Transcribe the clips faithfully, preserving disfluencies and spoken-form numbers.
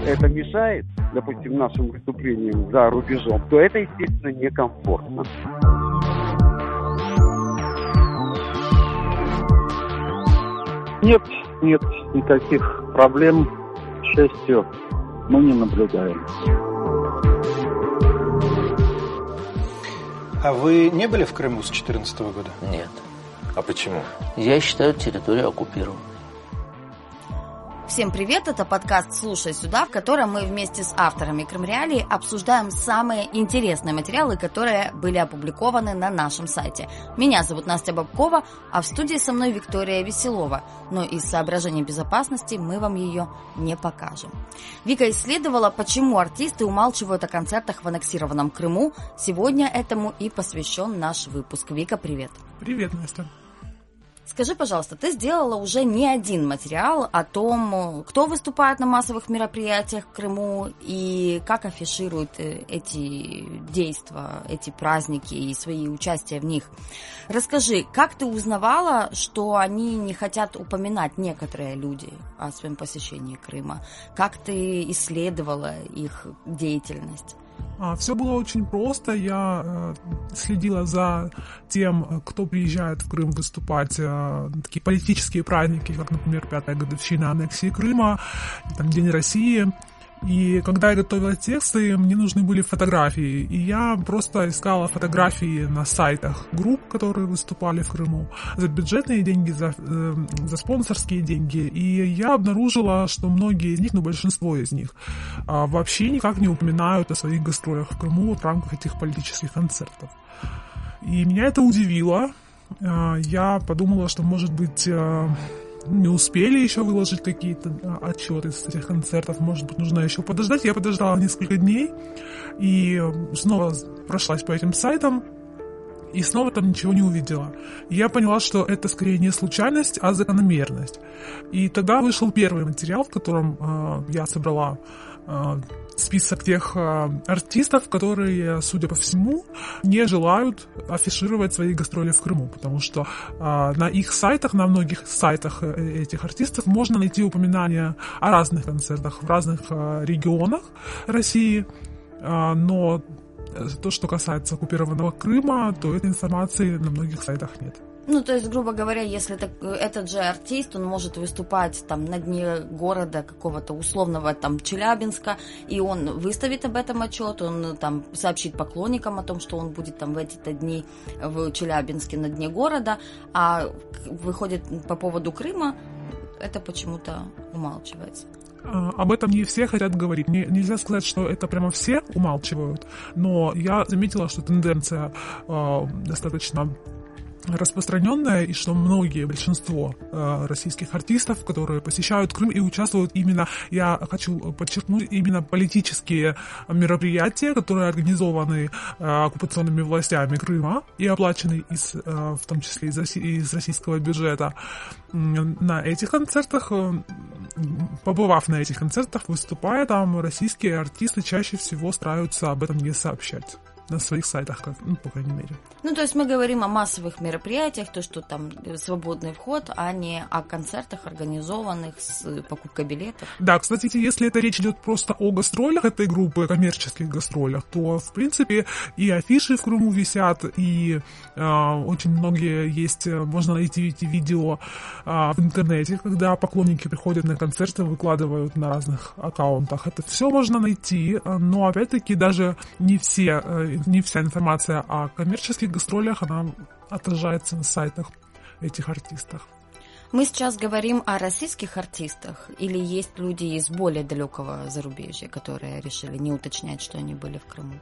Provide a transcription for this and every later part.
это мешает, допустим, нашим выступлениям за рубежом, то это, естественно, некомфортно. Нет, нет никаких проблем, к счастью, мы не наблюдаем. А вы не были в Крыму с две тысячи четырнадцатого года? Нет. А почему? Я считаю территорию оккупированной. Всем привет, это подкаст «Слушай сюда», в котором мы вместе с авторами Крымреалии обсуждаем самые интересные материалы, которые были опубликованы на нашем сайте. Меня зовут Настя Бабкова, а в студии со мной Виктория Веселова, но из соображений безопасности мы вам ее не покажем. Вика исследовала, почему артисты умалчивают о концертах в аннексированном Крыму. Сегодня этому и посвящен наш выпуск. Вика, привет. Привет, Настя. Скажи, пожалуйста, ты сделала уже не один материал о том, кто выступает на массовых мероприятиях в Крыму и как афишируют эти действия, эти праздники и свои участия в них. Расскажи, как ты узнавала, что они не хотят упоминать, некоторые люди, о своем посещении Крыма? Как ты исследовала их деятельность? А, все было очень просто. Я э, следила за тем, кто приезжает в Крым выступать. Э, такие политические праздники, как, например, пятая годовщина аннексии Крыма, там, День России. И когда я готовила тексты, мне нужны были фотографии. И я просто искала фотографии на сайтах групп, которые выступали в Крыму, за бюджетные деньги, за, э, за спонсорские деньги. И я обнаружила, что многие из них, ну большинство из них, э, вообще никак не упоминают о своих гастролях в Крыму в рамках этих политических концертов. И меня это удивило. Э, я подумала, что, может быть... Э, не успели еще выложить какие-то отчеты с этих концертов, может быть, нужно еще подождать. Я подождала несколько дней и снова прошлась по этим сайтам и снова там ничего не увидела. И я поняла, что это скорее не случайность, а закономерность. И тогда вышел первый материал, в котором э, я собрала э, список тех э, артистов, которые, судя по всему, не желают афишировать свои гастроли в Крыму, потому что э, на их сайтах, на многих сайтах этих артистов можно найти упоминания о разных концертах в разных э, регионах России, э, но то, что касается оккупированного Крыма, то этой информации на многих сайтах нет. Ну, то есть, грубо говоря, если так, этот же артист, он может выступать там на дне города какого-то условного там Челябинска, и он выставит об этом отчет, он там сообщит поклонникам о том, что он будет там в эти-то дни в Челябинске на дне города, а выходит по поводу Крыма, это почему-то умалчивается. Об этом не все хотят говорить. Не, нельзя сказать, что это прямо все умалчивают, но я заметила, что тенденция э, достаточно распространенная, и что многие, большинство э, российских артистов, которые посещают Крым и участвуют именно, я хочу подчеркнуть, именно политические мероприятия, которые организованы э, оккупационными властями Крыма и оплачены из, э, в том числе из, из российского бюджета. На этих концертах, э, побывав на этих концертах, выступая там, российские артисты чаще всего стараются об этом не сообщать на своих сайтах, как, ну, по крайней мере. Ну, то есть мы говорим о массовых мероприятиях, то, что там свободный вход, а не о концертах, организованных с покупкой билетов. Да, кстати, если это речь идет просто о гастролях этой группы, коммерческих гастролях, то, в принципе, и афиши в Крыму висят, и э, очень многие есть, можно найти эти видео э, в интернете, когда поклонники приходят на концерты, выкладывают на разных аккаунтах. Это все можно найти, но, опять-таки, даже не все э, не вся информация о коммерческих гастролях, она отражается на сайтах этих артистов. Мы сейчас говорим о российских артистах или есть люди из более далекого зарубежья, которые решили не уточнять, что они были в Крыму?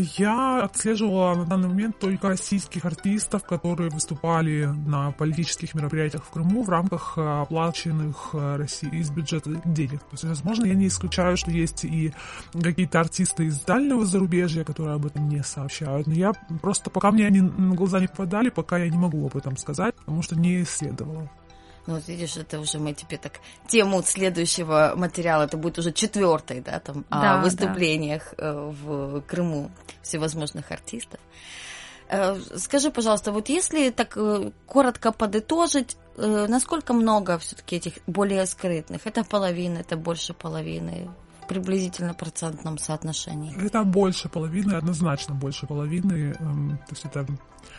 Я отслеживала на данный момент только российских артистов, которые выступали на политических мероприятиях в Крыму в рамках оплаченных России из бюджета денег. То есть, возможно, я не исключаю, что есть и какие-то артисты из дальнего зарубежья, которые об этом не сообщают. Но я просто, пока мне они на глаза не попадали, пока я не могу об этом сказать, потому что не исследовала. Ну, вот видишь, это уже мы тебе так тему следующего материала, это будет уже четвертый, да, там, да, о выступлениях да. в Крыму всевозможных артистов. Скажи, пожалуйста, вот если так коротко подытожить, насколько много все-таки этих более скрытных? Это половина, это больше половины? приблизительно процентном соотношении? Это больше половины, однозначно больше половины. То есть это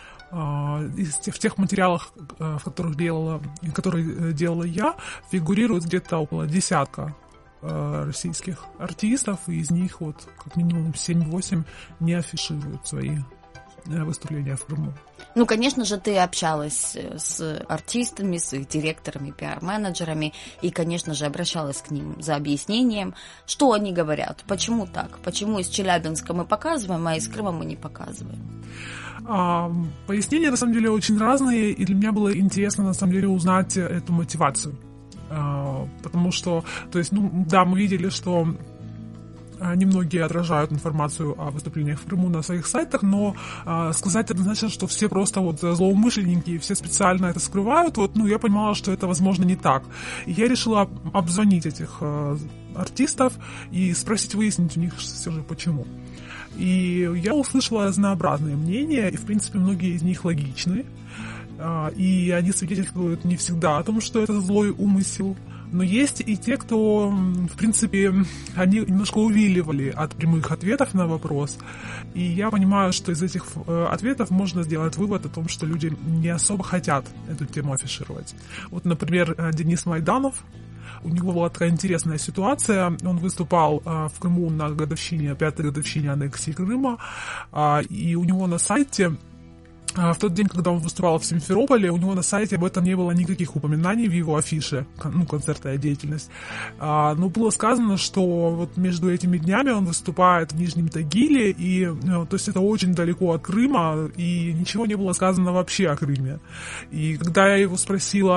из тех, в тех материалах, в которых делала, которые делала я, фигурирует где-то около десятка российских артистов, и из них вот как минимум семь-восемь не афишируют свои выступления в Крыму. Ну, конечно же, ты общалась с артистами, с их директорами, пиар-менеджерами, и, конечно же, обращалась к ним за объяснением, что они говорят, почему так, почему из Челябинска мы показываем, а из Крыма мы не показываем. А, пояснения, на самом деле, очень разные, и для меня было интересно, на самом деле, узнать эту мотивацию. А, потому что, то есть, ну, да, мы видели, что немногие отражают информацию о выступлениях в Крыму на своих сайтах, но а, сказать однозначно, что все просто вот злоумышленники и все специально это скрывают, вот, ну, я понимала, что это, возможно, не так. И я решила обзвонить этих а, артистов и спросить, выяснить у них все же почему. И я услышала разнообразные мнения, и, в принципе, многие из них логичны, а, и они свидетельствуют не всегда о том, что это злой умысел. Но есть и те, кто, в принципе, они немножко увиливали от прямых ответов на вопрос. И я понимаю, что из этих ответов можно сделать вывод о том, что люди не особо хотят эту тему афишировать. Вот, например, Денис Майданов. У него была такая интересная ситуация. Он выступал а, в Крыму на годовщине, пятой годовщине аннексии Крыма. А, и у него на сайте... В тот день, когда он выступал в Симферополе, у него на сайте об этом не было никаких упоминаний в его афише, ну, концертная деятельность. А, но было сказано, что вот между этими днями он выступает в Нижнем Тагиле, и, ну, то есть это очень далеко от Крыма, и ничего не было сказано вообще о Крыме. И когда я его спросила,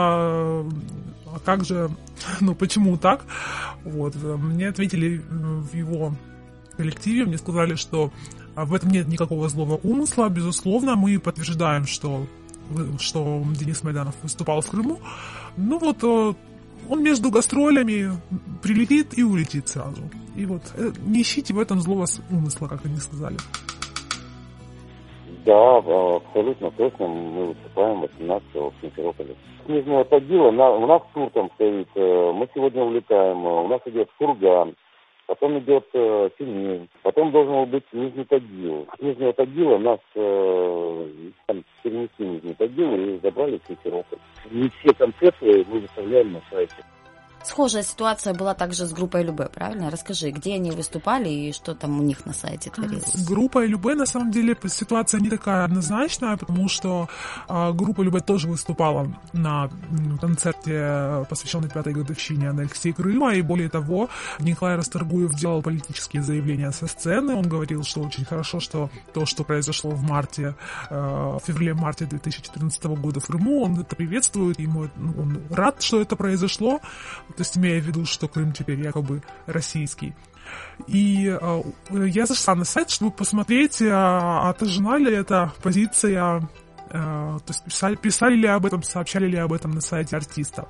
а как же, ну, почему так, вот, мне ответили в его коллективе, мне сказали, что в этом нет никакого злого умысла. Безусловно, мы подтверждаем, что, что Денис Майданов выступал в Крыму. Ну вот, он между гастролями прилетит и улетит сразу. И вот, не ищите в этом злого умысла, как они сказали. Да, абсолютно точно. Мы выступаем восемнадцатого в Симферополе. Нижнего Тагила, у нас тур там стоит. Мы сегодня улетаем. У нас идет Курган. Потом идет э, Синей, потом должен был быть Нижний Тагил. С Нижнего Тагила нас э, там перенесли в Нижний Тагил и забрали в Симферополь. Не все концерты мы выставляем на сайте. Схожая ситуация была также с группой Любэ, правильно? Расскажи, где они выступали и что там у них на сайте творилось? С группой Любэ, на самом деле, ситуация не такая однозначная, потому что а, группа Любэ тоже выступала на концерте, посвященном пятой годовщине аннексии Крыма, и более того, Николай Расторгуев делал политические заявления со сцены. Он говорил, что очень хорошо, что то, что произошло в марте, в феврале-марте две тысячи четырнадцатого года в Крыму, он это приветствует, ему он рад, что это произошло. То есть, имея в виду, что Крым теперь якобы российский. И э, я зашла на сайт, чтобы посмотреть, э, отражена ли эта позиция, э, то есть писали, писали ли об этом, сообщали ли об этом на сайте артиста.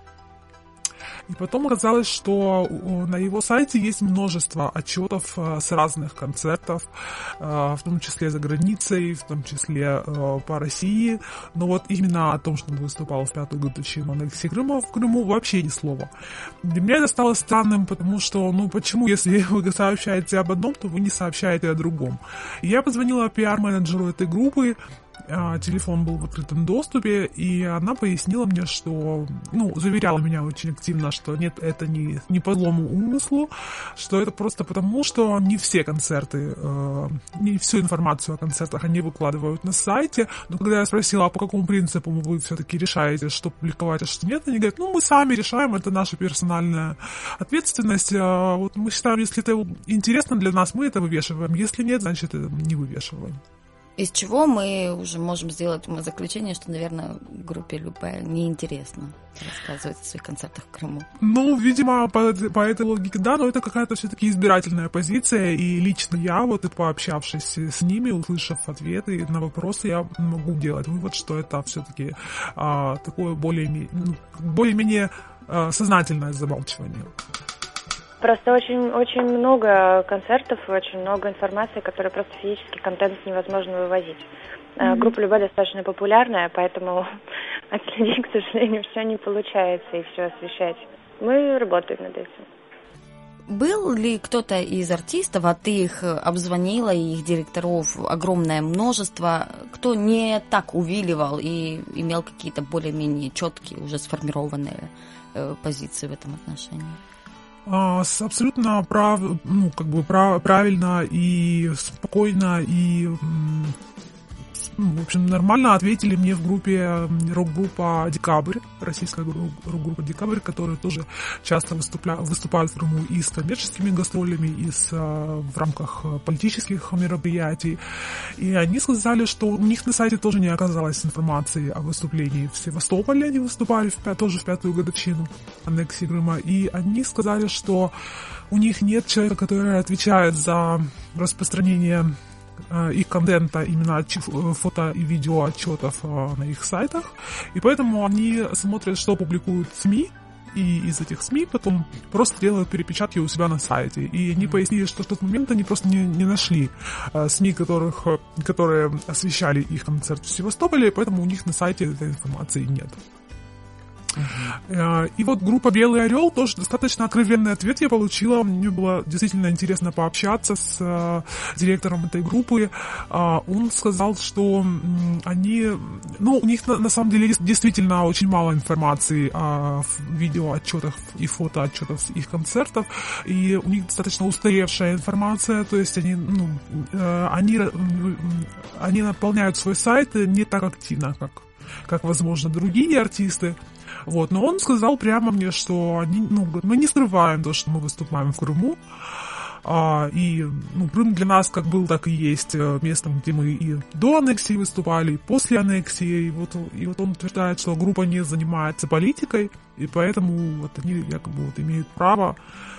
И потом оказалось, что на его сайте есть множество отчетов с разных концертов, в том числе за границей, в том числе по России. Но вот именно о том, что он выступал в пятую годовщину аннексии Крыма, в Крыму вообще ни слова. Для меня это стало странным, потому что, ну почему, если вы сообщаете об одном, то вы не сообщаете о другом. И я позвонила пиар-менеджеру этой группы, телефон был в открытом доступе, и она пояснила мне, что, ну, заверяла меня очень активно, что нет, это не, не по злому умыслу, что это просто потому, что не все концерты, э, не всю информацию о концертах они выкладывают на сайте. Но когда я спросила, а по какому принципу вы все-таки решаете, что публиковать, а что нет, они говорят, ну, мы сами решаем, это наша персональная ответственность. А вот мы считаем, если это интересно для нас, мы это вывешиваем, если нет, значит, это не вывешиваем. Из чего мы уже можем сделать заключение, что, наверное, группе Любэ неинтересно рассказывать о своих концертах в Крыму? Ну, видимо, по, по этой логике, да, но это какая-то все-таки избирательная позиция, и лично я, вот и пообщавшись с ними, услышав ответы на вопросы, я могу делать вывод, что это все-таки а, такое более-менее, ну, более-менее а, сознательное замалчивание. Просто очень, очень много концертов, очень много информации, которая просто физически контент невозможно вывозить. Mm-hmm. Группа Любэ достаточно популярная, поэтому от людей, к сожалению, все не получается и все освещать. Мы работаем над этим. был ли кто-то из артистов, а ты их обзвонила, и их директоров огромное множество, кто не так увиливал и имел какие-то более-менее четкие, уже сформированные э, позиции в этом отношении? Абсолютно прав, ну, как бы прав, правильно и спокойно, и, в общем, нормально ответили мне в группе рок-группа «Декабрь», российская рок-группа «Декабрь», которая тоже часто выступля, выступает в Крыму и с коммерческими гастролями, и с, в рамках политических мероприятий. И они сказали, что у них на сайте тоже не оказалось информации о выступлении в Севастополе. Они выступали в, тоже в пятую годовщину аннексии Крыма. И они сказали, что у них нет человека, который отвечает за распространение их контента, именно фото и видео отчетов на их сайтах, и поэтому они смотрят, что публикуют СМИ, и из этих СМИ потом просто делают перепечатки у себя на сайте. И они пояснили, что в тот момент они просто не, не нашли СМИ, которых, которые освещали их концерт в Севастополе, и поэтому у них на сайте этой информации нет. Uh-huh. И вот группа «Белый орел» тоже достаточно откровенный ответ я получила. Мне было действительно интересно пообщаться с uh, директором этой группы. Uh, он сказал, что um, они... Ну, у них на, на самом деле действительно очень мало информации о видеоотчетах и фотоотчетах их концертов. И у них достаточно устаревшая информация. То есть они, ну, uh, они, uh, они наполняют свой сайт не так активно, как, как возможно, другие артисты. Вот, но он сказал прямо мне, что они, ну, мы не скрываем то, что мы выступаем в Крыму, а, и, ну, Крым для нас как был, так и есть местом, где мы и до аннексии выступали, и после аннексии, и вот, и вот он утверждает, что группа не занимается политикой, и поэтому вот они якобы вот имеют право.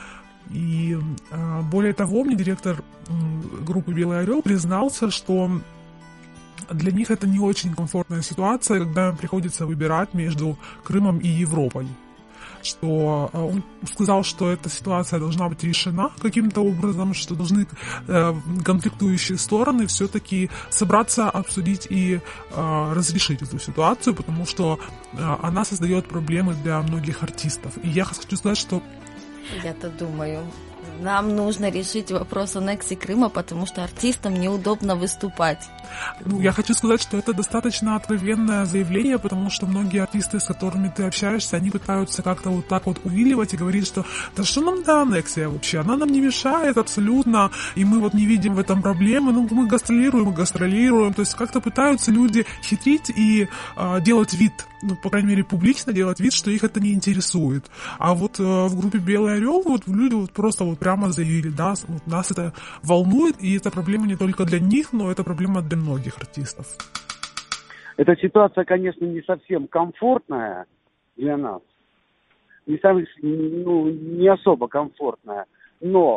И а, более того, мне директор группы «Белый орел» признался, что для них это не очень комфортная ситуация, когда им приходится выбирать между Крымом и Европой. Что он сказал, что эта ситуация должна быть решена каким-то образом, что должны э, конфликтующие стороны все-таки собраться, обсудить и э, разрешить эту ситуацию, потому что э, она создает проблемы для многих артистов. И я хочу сказать, что... Я-то думаю... Нам нужно решить вопрос аннексии Крыма, потому что артистам неудобно выступать. Ну, я хочу сказать, что это достаточно откровенное заявление, потому что многие артисты, с которыми ты общаешься, они пытаются как-то вот так вот увиливать и говорить, что да что нам да аннексия вообще, она нам не мешает абсолютно, и мы вот не видим в этом проблемы, ну мы гастролируем, гастролируем, то есть как-то пытаются люди хитрить и э, делать вид, ну, по крайней мере, публично делать вид, что их это не интересует. А вот э, в группе «Белый орел» вот люди вот просто вот прямо заявили, да, вот нас это волнует, и это проблема не только для них, но это проблема для многих артистов. Эта ситуация, конечно, не совсем комфортная для нас, не, сам, ну, не особо комфортная, но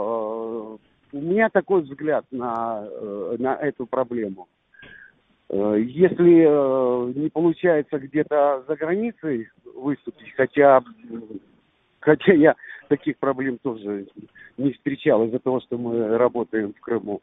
э, у меня такой взгляд на, э, на эту проблему. Э, если э, не получается где-то за границей выступить, хотя, хотя я таких проблем тоже не встречал из-за того, что мы работаем в Крыму.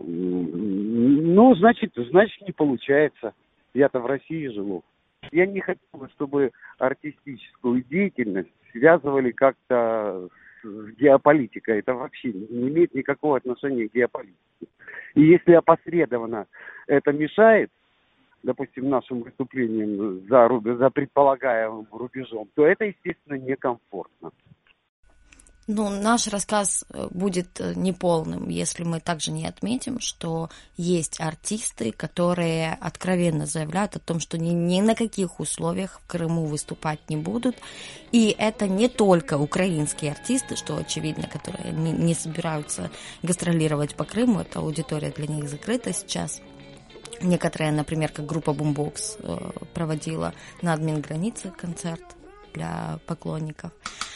Ну, значит, значит, не получается. Я-то в России живу. Я не хотел, чтобы артистическую деятельность связывали как-то с геополитикой. Это вообще не имеет никакого отношения к геополитике. И если опосредованно это мешает, допустим, нашим выступлениям за, за предполагаемым рубежом, то это, естественно, некомфортно. Ну, наш рассказ будет неполным, если мы также не отметим, что есть артисты, которые откровенно заявляют о том, что ни, ни на каких условиях в Крыму выступать не будут. И это не только украинские артисты, что очевидно, которые не, не собираются гастролировать по Крыму, эта аудитория для них закрыта сейчас. Некоторые, например, как группа Boombox проводила на админгранице концерт для поклонников.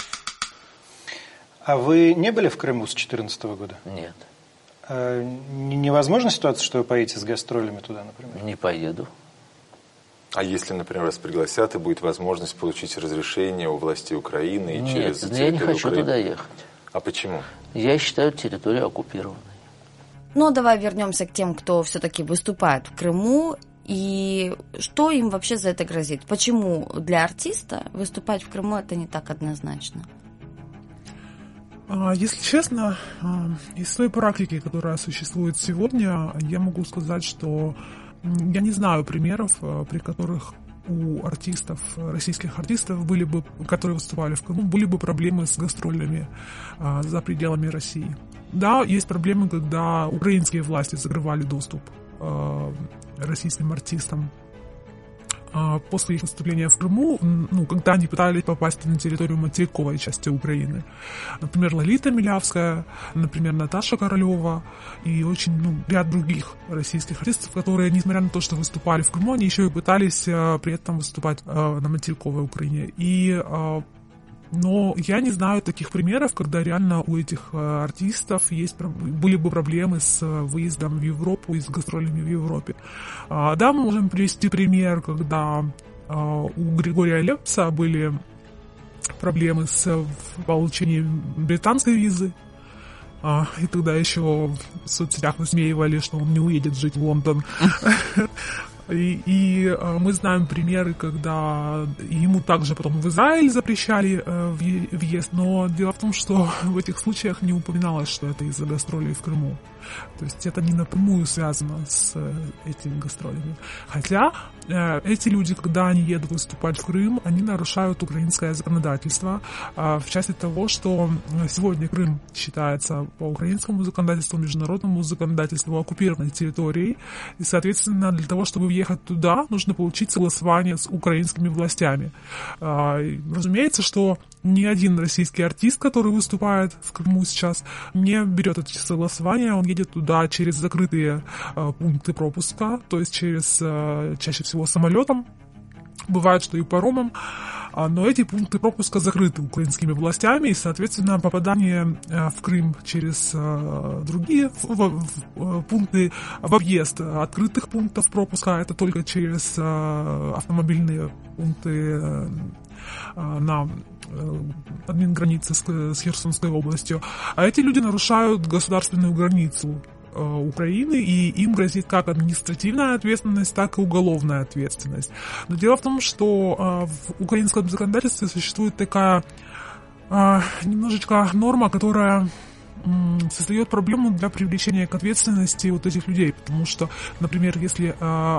А вы не были в Крыму с две тысячи четырнадцатого года? Нет. А невозможна ситуация, что вы поедете с гастролями туда, например? Не поеду. А если, например, вас пригласят, и будет возможность получить разрешение у властей Украины и Нет, через я не хочу Украины? туда ехать. А почему? Я считаю территорию оккупированной. Ну, давай вернемся к тем, кто все-таки выступает в Крыму. И что им вообще за это грозит? Почему для артиста выступать в Крыму это не так однозначно? Если честно, из той практики, которая существует сегодня, я могу сказать, что я не знаю примеров, при которых у артистов, российских артистов, были бы, которые выступали в Крыму, были бы проблемы с гастролями а, за пределами России. Да, есть проблемы, когда украинские власти закрывали доступ а, российским артистам а, после их выступления в Крыму, ну, когда они пытались попасть на территорию материковой части Украины. Например, Лолита Милявская, например, Наташа Королева и очень, ну, ряд других российских артистов, которые, несмотря на то, что выступали в Крыму, они еще и пытались а, при этом выступать а, на материковой Украине. И а, Но я не знаю таких примеров, когда реально у этих артистов есть, были бы проблемы с выездом в Европу и с гастролями в Европе. Да, мы можем привести пример, когда у Григория Лепса были проблемы с получением британской визы. И тогда еще в соцсетях высмеивали, что он не уедет жить в Лондон. И, и мы знаем примеры, когда ему также потом в Израиль запрещали э, въезд, но дело в том, что в этих случаях не упоминалось, что это из-за гастролей в Крыму. То есть это не напрямую связано с э, этими гастролями. Хотя э, эти люди, когда они едут выступать в Крым, они нарушают украинское законодательство э, в части того, что сегодня Крым считается по украинскому законодательству, международному законодательству оккупированной территорией, и, соответственно, для того, чтобы ехать туда, нужно получить согласование с украинскими властями. Разумеется, что ни один российский артист, который выступает в Крыму сейчас, не берет эти согласования, он едет туда через закрытые пункты пропуска, то есть через, чаще всего, самолетом, бывает, что и паромом, но эти пункты пропуска закрыты украинскими властями, и, соответственно, попадание в Крым через другие пункты в объезд открытых пунктов пропуска, это только через автомобильные пункты на админгранице с Херсонской областью. А эти люди нарушают государственную границу Украины, и им грозит как административная ответственность, так и уголовная ответственность. Но дело в том, что в украинском законодательстве существует такая немножечко норма, которая создает проблему для привлечения к ответственности вот этих людей, потому что, например, если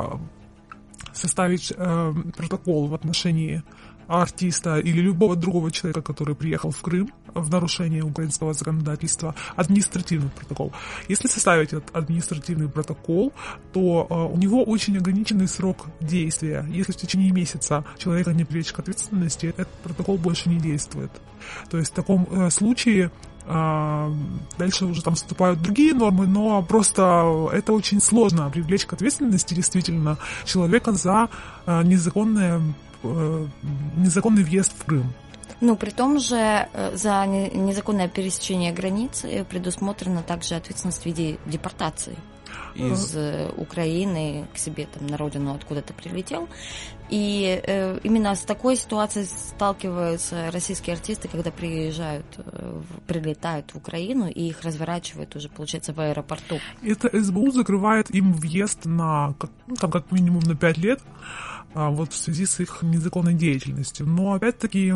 составить протокол в отношении артиста или любого другого человека, который приехал в Крым в нарушение украинского законодательства, административный протокол. Если составить этот административный протокол, то э, у него очень ограниченный срок действия. Если в течение месяца человека не привлечь к ответственности, этот протокол больше не действует. То есть в таком э, случае э, дальше уже там вступают другие нормы, но просто это очень сложно привлечь к ответственности действительно человека за э, незаконное незаконный въезд в Крым. Ну, при том же за незаконное пересечение границы предусмотрена также ответственность в виде депортации из Украины к себе там на родину, откуда ты прилетел. И э, именно с такой ситуацией сталкиваются российские артисты, когда приезжают, э, прилетают в Украину, и их разворачивают уже, получается, в аэропорту. Это СБУ закрывает им въезд на, ну, там, как минимум на пять лет, а, вот в связи с их незаконной деятельностью. Но, опять-таки,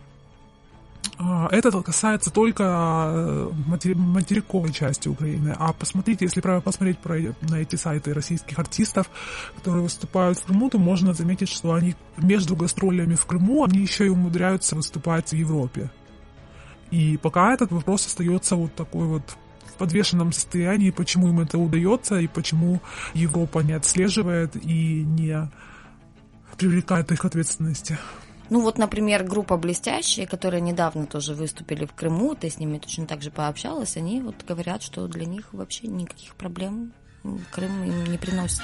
это касается только материковой части Украины. А посмотрите, если посмотреть на эти сайты российских артистов, которые выступают в Крыму, то можно заметить, что они между гастролями в Крыму, они еще и умудряются выступать в Европе. И пока этот вопрос остается вот такой вот в подвешенном состоянии, почему им это удается, и почему Европа не отслеживает и не привлекает их к ответственности. Ну вот, например, группа «Блестящие», которые недавно тоже выступили в Крыму, ты с ними точно так же пообщалась, они вот говорят, что для них вообще никаких проблем Крым им не приносит.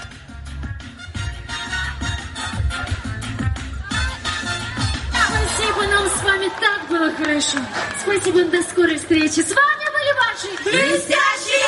Спасибо, нам с вами так было хорошо. Спасибо, до скорой встречи. С вами были ваши «Блестящие».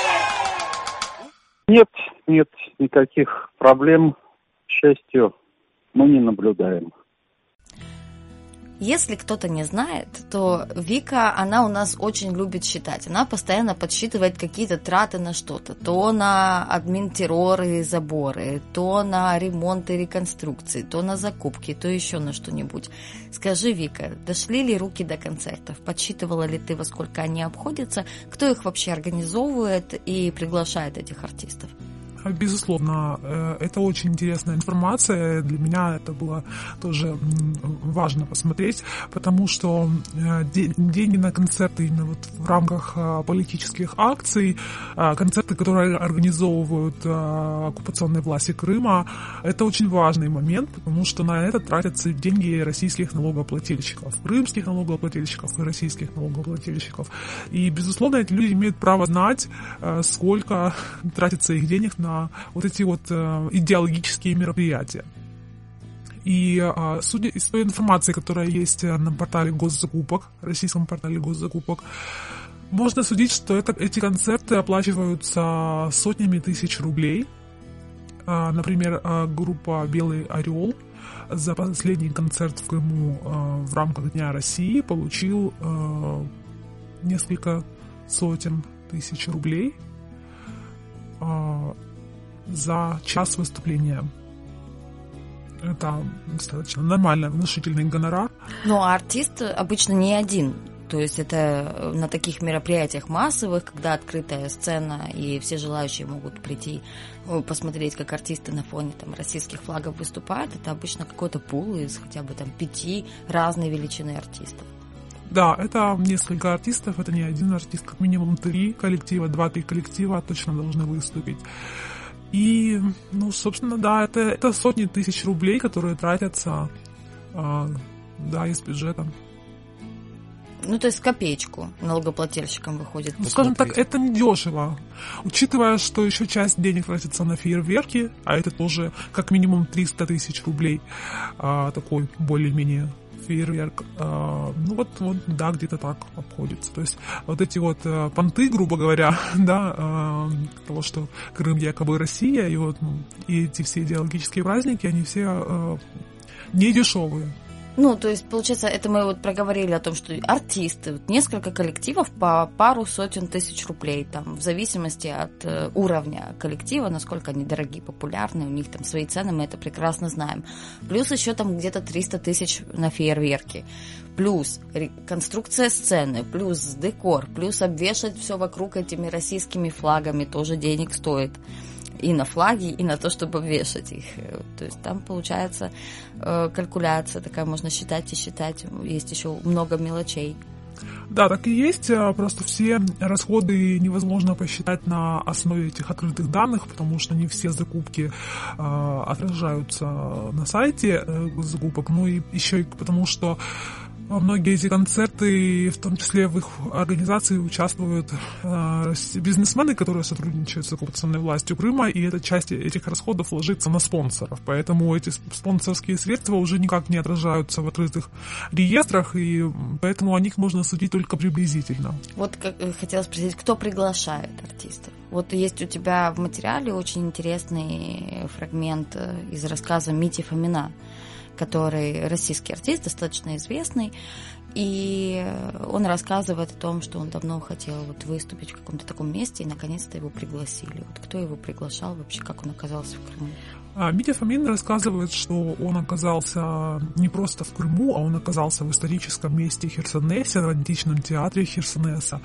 Нет, нет никаких проблем, к счастью, мы не наблюдаем. Если кто-то не знает, то Вика, она у нас очень любит считать. Она постоянно подсчитывает какие-то траты на что-то. То на админтерроры и заборы, то на ремонт и реконструкции, то на закупки, то еще на что-нибудь. Скажи, Вика, дошли ли руки до концертов? Подсчитывала ли ты, во сколько они обходятся? Кто их вообще организовывает и приглашает этих артистов? Безусловно, это очень интересная информация. Для меня это было тоже важно посмотреть, потому что деньги на концерты именно вот в рамках политических акций, концерты, которые организовывают оккупационные власти Крыма, это очень важный момент, потому что на это тратятся деньги российских налогоплательщиков, крымских налогоплательщиков и российских налогоплательщиков. И, безусловно, эти люди имеют право знать, сколько тратится их денег на вот эти вот э, идеологические мероприятия. И э, судя из той информации, которая есть на портале госзакупок, российском портале госзакупок, можно судить, что это, эти концерты оплачиваются сотнями тысяч рублей. Э, например, э, группа «Белый орел» за последний концерт в Крыму э, в рамках Дня России получил э, несколько сотен тысяч рублей э, за час выступления. Это достаточно нормальный, внушительный гонорар. Ну, а артист обычно не один. То есть это на таких мероприятиях массовых, когда открытая сцена, и все желающие могут прийти посмотреть, как артисты на фоне там, российских флагов выступают. Это обычно какой-то пул из хотя бы там пяти разной величины артистов. Да, это несколько артистов, это не один артист, как минимум три коллектива, два-три коллектива точно должны выступить. И, ну, собственно, да, это, это сотни тысяч рублей, которые тратятся, э, да, из бюджета. Ну, то есть копеечку налогоплательщикам выходит. Ну, скажем так, это не дешево. Учитывая, что еще часть денег тратится на фейерверки, а это тоже как минимум триста тысяч рублей, э, такой более-менее фейерверк, э, ну вот, вот, да, где-то так обходится. То есть вот эти вот э, понты, грубо говоря, да, э, того, что Крым якобы Россия, и вот ну, и эти все идеологические праздники, они все э, не дешевые. Ну, то есть, получается, это мы вот проговорили о том, что артисты, вот несколько коллективов по пару сотен тысяч рублей, там, в зависимости от э, уровня коллектива, насколько они дорогие, популярны, у них там свои цены, мы это прекрасно знаем. Плюс еще там где-то триста тысяч на фейерверки, плюс конструкция сцены, плюс декор, плюс обвешать все вокруг этими российскими флагами тоже денег стоит. И на флаги, и на то, чтобы вешать их. То есть там получается калькуляция такая, можно считать и считать. Есть еще много мелочей. Да, так и есть. Просто все расходы невозможно посчитать на основе этих открытых данных, потому что не все закупки э, отражаются на сайте э, закупок. Ну и еще и потому, что многие эти концерты, в том числе в их организации, участвуют э, бизнесмены, которые сотрудничают с оккупационной властью Крыма, и эта часть этих расходов ложится на спонсоров. Поэтому эти спонсорские средства уже никак не отражаются в открытых реестрах, и поэтому о них можно судить только приблизительно. Вот как, хотела спросить, кто приглашает артистов? Вот есть у тебя в материале очень интересный фрагмент из рассказа Мити Фомина, который российский артист, достаточно известный, и он рассказывает о том, что он давно хотел вот выступить в каком-то таком месте, и наконец-то его пригласили. Вот кто его приглашал вообще, как он оказался в Крыму? Митя Фомин рассказывает, что он оказался не просто в Крыму, а он оказался в историческом месте Херсонесе, в античном театре Херсонеса.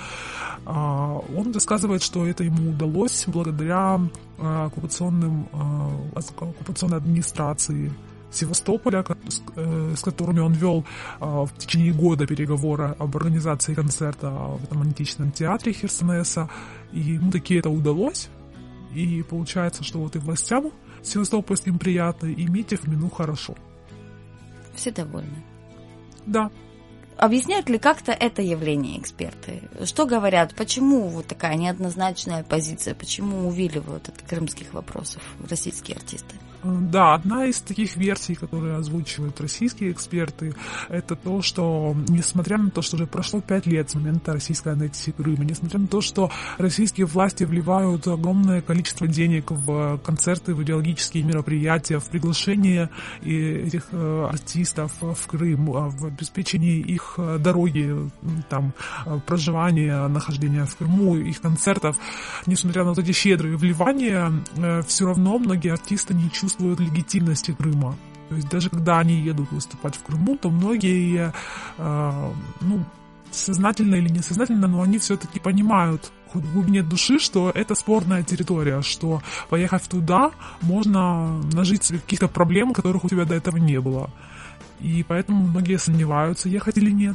Он рассказывает, что это ему удалось благодаря оккупационным, оккупационной администрации Севастополя, с которыми он вел в течение года переговоры об организации концерта в этом античном театре Херсонеса. И ему таки это удалось. И получается, что вот и властям севастопольским приятно, и Мите Фомину хорошо. Все довольны? Да. Объясняют ли как-то это явление эксперты? Что говорят? Почему вот такая неоднозначная позиция? Почему увиливают от крымских вопросов российские артисты? Да, одна из таких версий, которые озвучивают российские эксперты, это то, что несмотря на то, что уже прошло пять лет с момента российской аннексии Крыма, несмотря на то, что российские власти вливают огромное количество денег в концерты, в идеологические мероприятия, в приглашение этих артистов в Крым, в обеспечение их дороги, там, проживания, нахождения в Крыму, их концертов, несмотря на вот эти щедрые вливания, все равно многие артисты не чувствуют чувствуют легитимности Крыма. То есть даже когда они едут выступать в Крыму, то многие, э, ну, сознательно или несознательно, но они все-таки понимают в глубине души, что это спорная территория, что поехав туда, можно нажить себе каких-то проблем, которых у тебя до этого не было. И поэтому многие сомневаются, ехать или нет.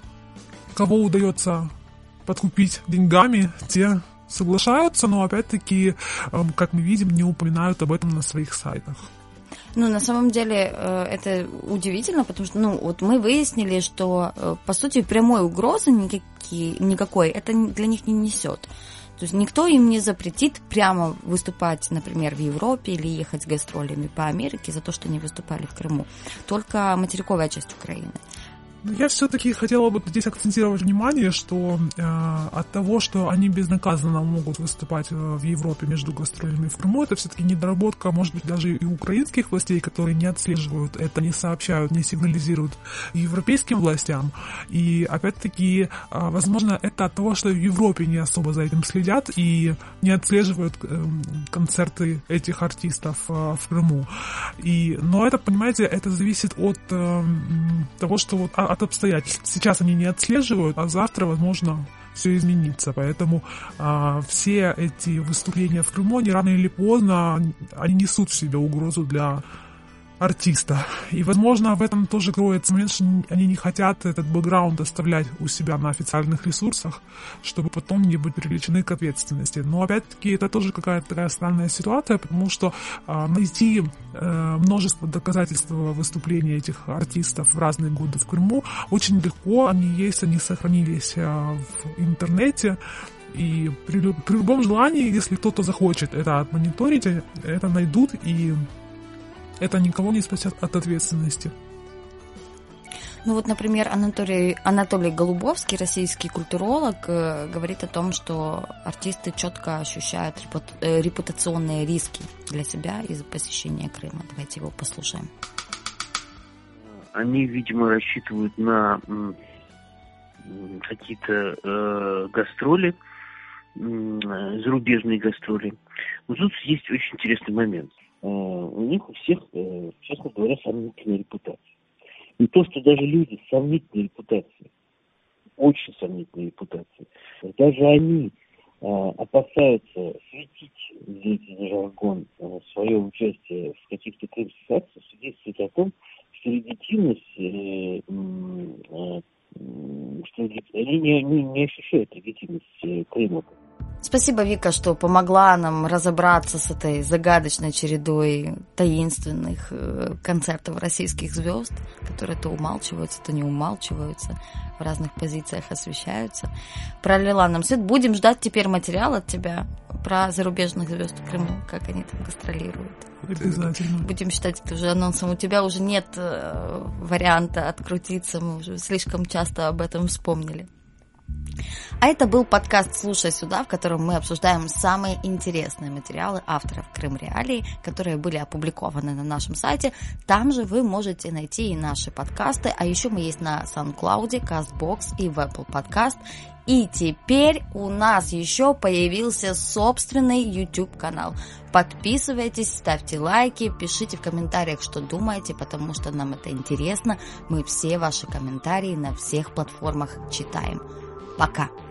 Кого удается подкупить деньгами, те соглашаются, но опять-таки, как мы видим, не упоминают об этом на своих сайтах. Ну, на самом деле, это удивительно, потому что, ну, вот мы выяснили, что, по сути, прямой угрозы никакие, никакой это для них не несет. То есть никто им не запретит прямо выступать, например, в Европе или ехать с гастролями по Америке за то, что они выступали в Крыму. Только материковая часть Украины. Я все-таки хотела бы здесь акцентировать внимание, что э, от того, что они безнаказанно могут выступать в Европе между гастролями в Крыму, это все-таки недоработка, может быть, даже и украинских властей, которые не отслеживают это, не сообщают, не сигнализируют европейским властям. И опять-таки, э, возможно, это от того, что в Европе не особо за этим следят и не отслеживают э, концерты этих артистов э, в Крыму. И, но это, понимаете, это зависит от э, того, что вот от обстоятельств. Сейчас они не отслеживают, а завтра, возможно, все изменится. Поэтому а, все эти выступления в Крыму, они рано или поздно, они несут в себе угрозу для артиста. И, возможно, в этом тоже кроется момент, что они не хотят этот бэкграунд оставлять у себя на официальных ресурсах, чтобы потом не быть привлечены к ответственности. Но, опять-таки, это тоже какая-то такая странная ситуация, потому что а, найти а, множество доказательств выступления этих артистов в разные годы в Крыму очень легко. Они есть, они сохранились а, в интернете. И при, при любом желании, если кто-то захочет это отмониторить, это найдут, и это никого не спасет от ответственности. Ну вот, например, Анатолий, Анатолий Голубовский, российский культуролог, говорит о том, что артисты четко ощущают репутационные риски для себя из-за посещения Крыма. Давайте его послушаем. Они, видимо, рассчитывают на какие-то э, гастроли, э, зарубежные гастроли. Но тут есть очень интересный момент. У них у всех, честно говоря, сомнительная репутация. И то, что даже люди с сомнительной репутацией, очень сомнительной репутацией, даже они э, опасаются светить, извините за жаргон, э, свое участие в каких-то крымских акциях, свидетельствует о том, что легитимность, э, э, что они не, не, не ощущают легитимность э, Крыма. Спасибо, Вика, что помогла нам разобраться с этой загадочной чередой таинственных концертов российских звезд, которые то умалчиваются, то не умалчиваются, в разных позициях освещаются. Пролила нам свет. Будем ждать теперь материал от тебя про зарубежных звезд в Крыму, как они там гастролируют. Обязательно. Будем считать это уже анонсом. У тебя уже нет варианта открутиться, мы уже слишком часто об этом вспомнили. А это был подкаст «Слушай сюда», в котором мы обсуждаем самые интересные материалы авторов Крым Реалии, которые были опубликованы на нашем сайте. Там же вы можете найти и наши подкасты, а еще мы есть на SoundCloud, CastBox и в Apple Podcast. И теперь у нас еще появился собственный YouTube-канал. Подписывайтесь, ставьте лайки, пишите в комментариях, что думаете, потому что нам это интересно. Мы все ваши комментарии на всех платформах читаем. Пока!